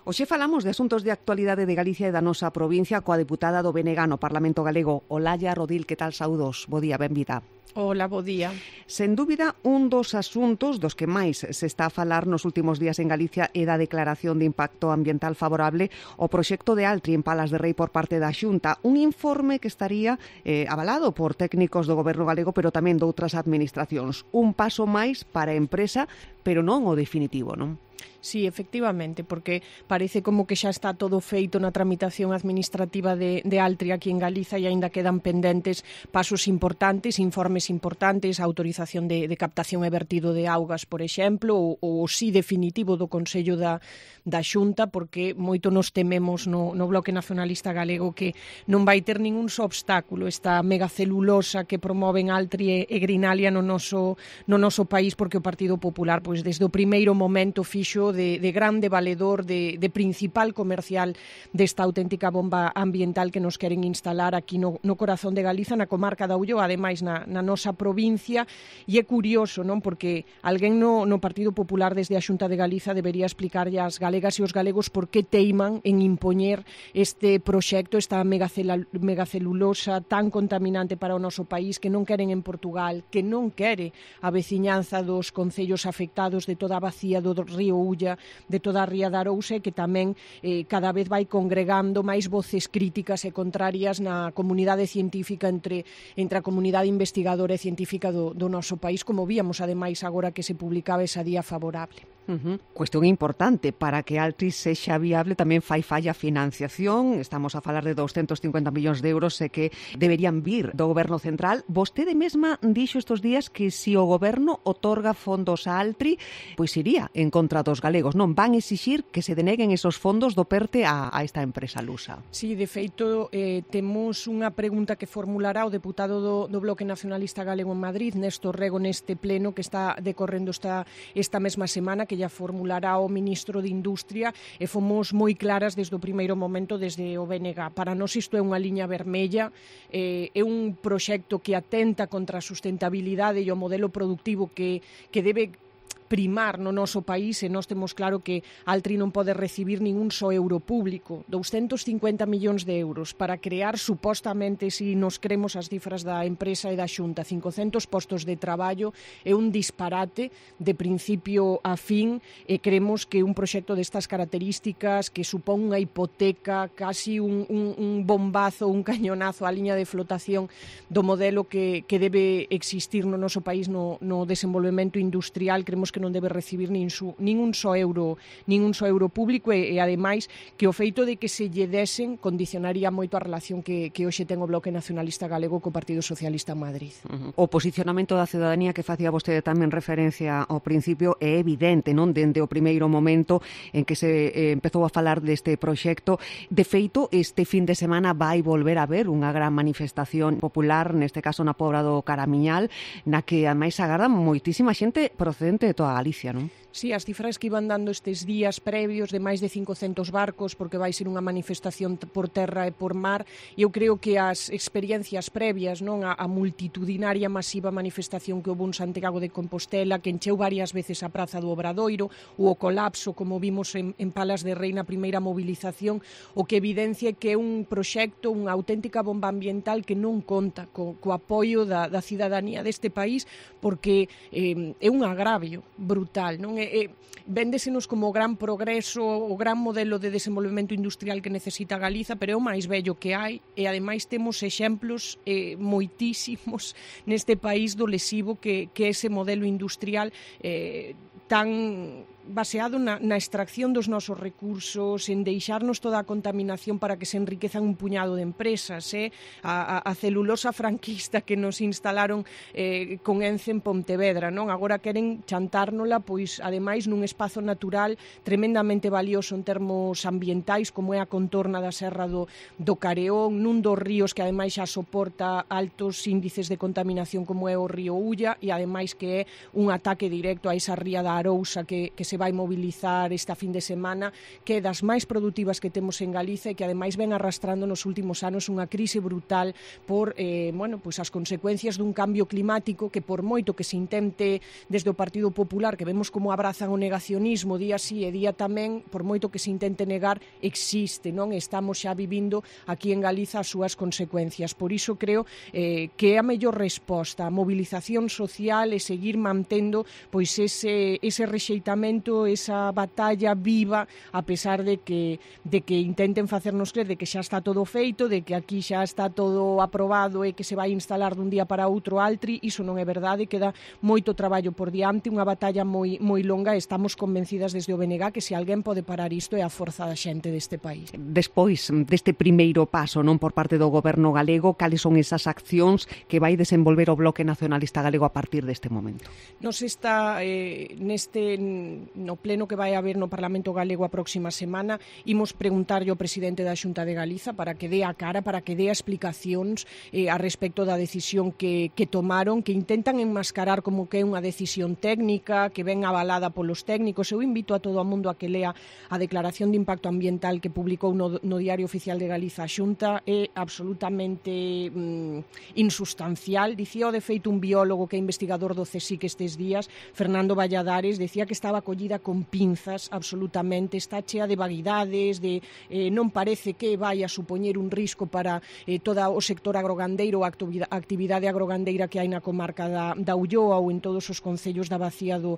Hoxe falamos de asuntos de actualidade de Galicia e da nosa provincia coa deputada do BNG no Parlamento Galego, Olalla Rodil. Que tal, saúdos? Bo día, benvida. Hola, bo día. Sen dúbida, un dos asuntos dos que máis se está a falar nos últimos días en Galicia é da declaración de impacto ambiental favorable ao proxecto de Altri en Palas de Rei por parte da Xunta. Un informe que estaría avalado por técnicos do Goberno galego, pero tamén de outras administracións. Un paso máis para a empresa, pero non o definitivo, non? Sí, efectivamente, porque parece como que xa está todo feito na tramitación administrativa de Altri aquí en Galiza e aínda quedan pendentes pasos importantes, informes importantes, autorización de captación e vertido de augas, por exemplo, ou sí definitivo do Consello da Xunta, porque moito nos tememos no Bloque Nacionalista Galego que non vai ter ningún só obstáculo esta megacelulosa que promoven Altri e Grinalia no noso país, porque o Partido Popular, pois desde o primeiro momento fixo de grande valedor, de principal comercial desta auténtica bomba ambiental que nos queren instalar aquí no corazón de Galiza, na comarca da Ulloa, ademais na nosa provincia. E é curioso, non? Porque alguén no Partido Popular desde a Xunta de Galiza debería explicarlle ás galegas e os galegos por que teiman en impoñer este proxecto, esta megacelulosa tan contaminante para o noso país, que non queren en Portugal, que non quere a veciñanza dos concellos afectados de toda a bacía do río Ulla, de toda a ría da Arousa, que tamén cada vez vai congregando máis voces críticas e contrarias na comunidade científica entre a comunidade investigadora e científica do noso país, como víamos ademais agora que se publicaba esa día favorable. Cuestión importante, para que Altri sexa viable tamén fai falla financiación. Estamos a falar de 250 millóns de euros que deberían vir do Goberno central. Vostede mesma dixo estes días que se o Goberno otorga fondos a Altri, pois iría en contra dos galegos, non? Van exixir que se deneguen esos fondos do PERTE a esta empresa lusa. Sí, de feito, temos unha pregunta que formulará o deputado do Bloque Nacionalista Galego en Madrid, Néstor Rego, neste pleno que está decorrendo esta mesma semana, que ya formulará o ministro de Industria, e fomos moi claras desde o primeiro momento desde o BNG. Para nós isto é unha liña vermella, é un proxecto que atenta contra a sustentabilidade e o modelo productivo que debe primar no noso país, e nós temos claro que Altri non pode recibir ningún só euro público. 250 millóns de euros para crear, supostamente, se nos cremos as cifras da empresa e da Xunta, 500 postos de traballo, é un disparate de principio a fin, e creemos que un proxecto destas características que supón unha hipoteca, casi un bombazo, un cañonazo á liña de flotación do modelo que debe existir no noso país no desenvolvemento industrial, creemos que non debe recibir ningún só euro público, e ademais que o feito de que se lle desen condicionaría moito a relación que hoxe ten o Bloque Nacionalista Galego co Partido Socialista en Madrid. O posicionamento da ciudadanía que facía vostede tamén referencia ao principio é evidente, non? Dende o primeiro momento en que se empezou a falar deste proxecto. De feito, este fin de semana vai volver a haber unha gran manifestación popular, neste caso na Pobra do Caramiñal, na que ademais agardan moitísima xente procedente de toda Galicia, non? Sí, as cifras que iban dando estes días previos de máis de 500 barcos, porque vai ser unha manifestación por terra e por mar, e eu creo que as experiencias previas, non, a multitudinaria masiva manifestación que houve en Santiago de Compostela, que encheu varias veces a Praza do Obradoiro, ou o colapso, como vimos en Palas de Rei na primeira movilización, o que evidencia que é un proxecto, unha auténtica bomba ambiental que non conta co apoio da cidadanía deste país, porque é un agravio brutal, non? Véndesenos como o gran progreso, o gran modelo de desenvolvemento industrial que necesita Galiza, pero é o máis bello que hai, e ademais temos exemplos moitísimos neste país do lesivo que ese modelo industrial tan baseado na extracción dos nosos recursos, en deixarnos toda a contaminación para que se enriquezan un puñado de empresas, a celulosa franquista que nos instalaron con Ence en Pontevedra, non? Agora queren chantárnola, pois, ademais, nun espazo natural tremendamente valioso en termos ambientais, como é a contorna da Serra do Careón, nun dos ríos que ademais xa soporta altos índices de contaminación como é o río Ulla, e ademais que é un ataque directo a esa ría da Arousa que se se vai mobilizar esta fin de semana, que é das máis produtivas que temos en Galiza e que ademais ven arrastrando nos últimos anos unha crise brutal por pois as consecuencias dun cambio climático que por moito que se intente desde o Partido Popular, que vemos como abrazan o negacionismo día sí e día tamén, por moito que se intente negar, existe, non? Estamos xa vivindo aquí en Galiza as súas consecuencias. Por iso creo que é a mellor resposta, a movilización social e seguir mantendo pois ese rexeitamento, esa batalla viva, a pesar de que intenten facernos crer de que xa está todo feito, de que aquí xa está todo aprobado e que se vai instalar dun día para outro Altri. Iso non é verdade, queda moito traballo por diante, unha batalla moi longa, e estamos convencidas desde o BNG que se alguén pode parar isto é a forza da xente deste país. Despois deste primeiro paso, non, por parte do Goberno galego, cales son esas accións que vai desenvolver o Bloque Nacionalista Galego a partir deste momento? Nos está no pleno que vai haber no Parlamento Galego a próxima semana, imos preguntarlle ao presidente da Xunta de Galiza para que dé a cara, para que dé explicacións a respecto da decisión que tomaron, que intentan enmascarar como que é unha decisión técnica, que ven avalada polos técnicos. Eu invito a todo o mundo a que lea a declaración de impacto ambiental que publicou no Diario Oficial de Galiza a Xunta. É absolutamente insustancial. Dicía de feito un biólogo que é investigador do CSIC estes días, Fernando Valladares, decía que estaba collida con pinzas absolutamente, está chea de vaguidades, non parece que vai a supoñer un risco para todo o sector agrogandeiro, a actividade agrogandeira que hai na comarca da Ulloa ou en todos os concellos da bacía do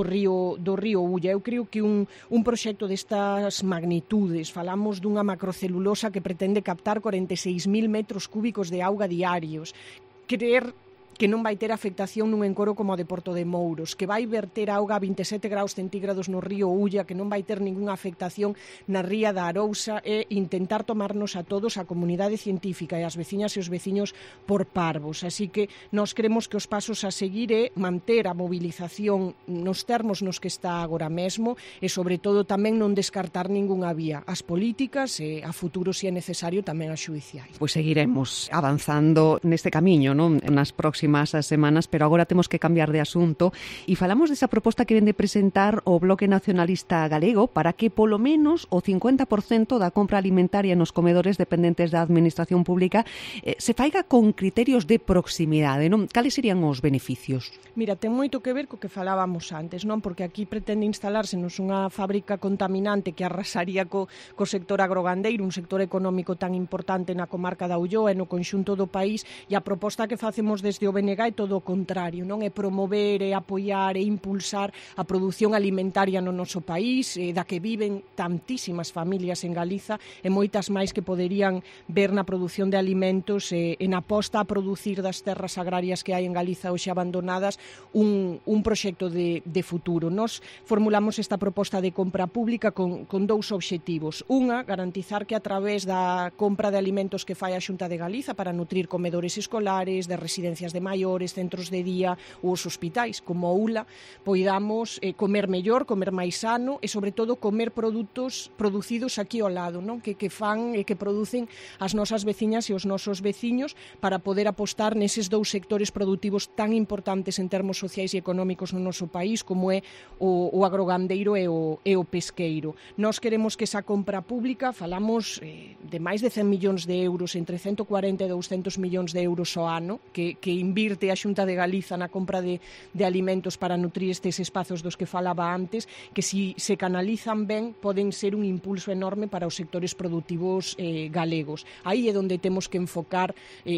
río Ulla. Eu creo que un proxecto destas magnitudes, falamos dunha macrocelulosa que pretende captar 46.000 metros cúbicos de auga diarios, creer que non vai ter afectación nun encoro como o de Porto de Mouros, que vai verter auga a 27 graus centígrados no río Ulla, que non vai ter ningunha afectación na ría da Arousa, e intentar tomarnos a todos, a comunidade científica e as veciñas e os veciños por parvos. Así que nós creemos que os pasos a seguir é manter a movilización nos termos nos que está agora mesmo e, sobre todo, tamén non descartar ningunha vía. As políticas e a futuro, se é necesario, tamén as xudiciais. Pois seguiremos avanzando neste camiño, non, nas próximas semanas, pero agora temos que cambiar de asunto e falamos desa proposta que vende presentar o Bloque Nacionalista Galego para que polo menos o 50% da compra alimentaria nos comedores dependentes da administración pública se faiga con criterios de proximidade, non? Cales serían os beneficios? Mira, ten moito que ver co que falábamos antes, non? Porque aquí pretende instalársenos unha fábrica contaminante que arrasaría co sector agrogandeiro, un sector económico tan importante na comarca da Ulloa e no conxunto do país, e a proposta que facemos desde o BNG é todo o contrario, non? É promover, é apoiar e impulsar a produción alimentaria no noso país, da que viven tantísimas familias en Galiza e moitas máis que poderían ver na produción de alimentos e na aposta a producir das terras agrarias que hai en Galiza hoxe abandonadas un proxecto de futuro. Nos formulamos esta proposta de compra pública con dous obxectivos. Unha, garantizar que a través da compra de alimentos que fai a Xunta de Galiza para nutrir comedores escolares, de residencias de maiores, centros de día ou os hospitais, como a ULA, poidamos comer mellor, comer máis sano e, sobre todo, comer produtos producidos aquí ao lado, non? Que fan e que producen as nosas veciñas e os nosos veciños, para poder apostar neses dous sectores produtivos tan importantes en termos sociais e económicos no noso país, como é o agrogandeiro e o pesqueiro. Nós queremos que esa compra pública, falamos de máis de 100 millóns de euros, entre 140 e 200 millóns de euros ao ano, que invirte a Xunta de Galiza na compra de alimentos para nutrir estes espazos dos que falaba antes, que si se canalizan ben poden ser un impulso enorme para os sectores produtivos galegos. Aí é onde temos que enfocar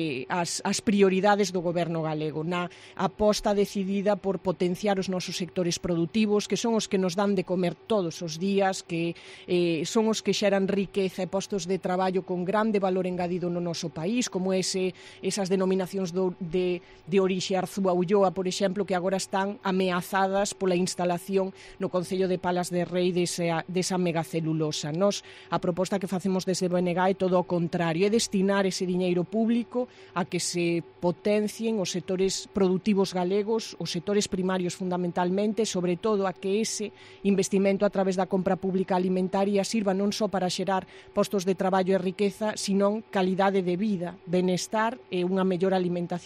as prioridades do goberno galego, na aposta decidida por potenciar os nosos sectores produtivos, que son os que nos dan de comer todos os días, que son os que xeran riqueza e postos de traballo con grande valor engadido no noso país, como esas denominacións de orixe Arzúa Ulloa, por exemplo, que agora están ameazadas pola instalación no Concello de Palas de Rei desa megacelulosa. Nos, a proposta que facemos desde BNG é todo o contrario, é destinar ese diñeiro público a que se potencien os sectores produtivos galegos, os sectores primarios fundamentalmente, sobre todo a que ese investimento a través da compra pública alimentaria sirva non só para xerar postos de traballo e riqueza, senón calidade de vida, benestar e unha mellor alimentación das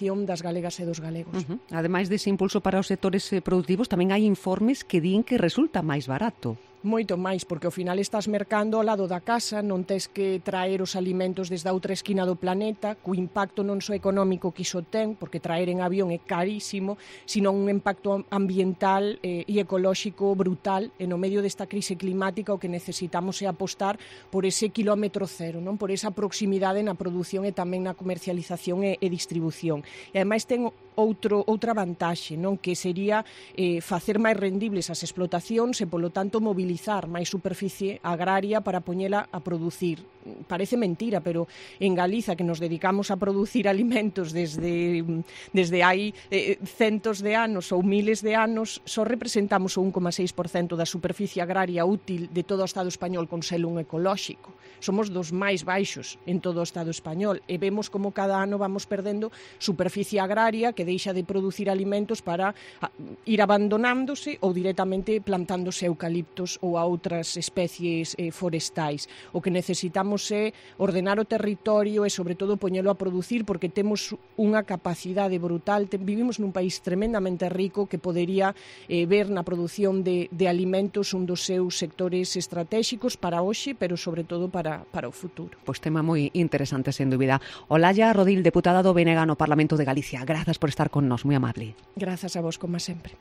galegas e dos galegos. Ademais dese impulso para os sectores produtivos, tamén hai informes que din que resulta máis barato. Moito máis, porque ao final estás mercando ao lado da casa, non tes que traer os alimentos desde a outra esquina do planeta, co impacto non só económico que iso ten, porque traer en avión é carísimo, sino un impacto ambiental e ecolóxico brutal, e no medio desta crise climática o que necesitamos é apostar por ese kilómetro cero, non? Por esa proximidade na produción e tamén na comercialización e distribución. E ademais ten outra vantaxe, non? Que sería facer máis rendibles as explotacións e, polo tanto, mobilizar máis superficie agraria para poñela a producir. Parece mentira, pero en Galiza, que nos dedicamos a producir alimentos desde hai centos de anos ou miles de anos, só representamos o 1,6% da superficie agraria útil de todo o Estado español con selo ecolóxico. Somos dos máis baixos en todo o Estado español e vemos como cada ano vamos perdendo superficie agraria que deixa de producir alimentos para ir abandonándose ou directamente plantándose eucaliptos ou a outras especies forestais. O que necesitamos é ordenar o territorio e, sobre todo, poñelo a producir, porque temos unha capacidade brutal. Vivimos nun país tremendamente rico que podería ver na produción de alimentos un dos seus sectores estratéxicos para hoxe, pero, sobre todo, para o futuro. Pois tema moi interesante, sen dúbida. Olalla Rodil, deputada do BNG no Parlamento de Galicia. Grazas por estar con nós, moi amable. Grazas a vos, como sempre.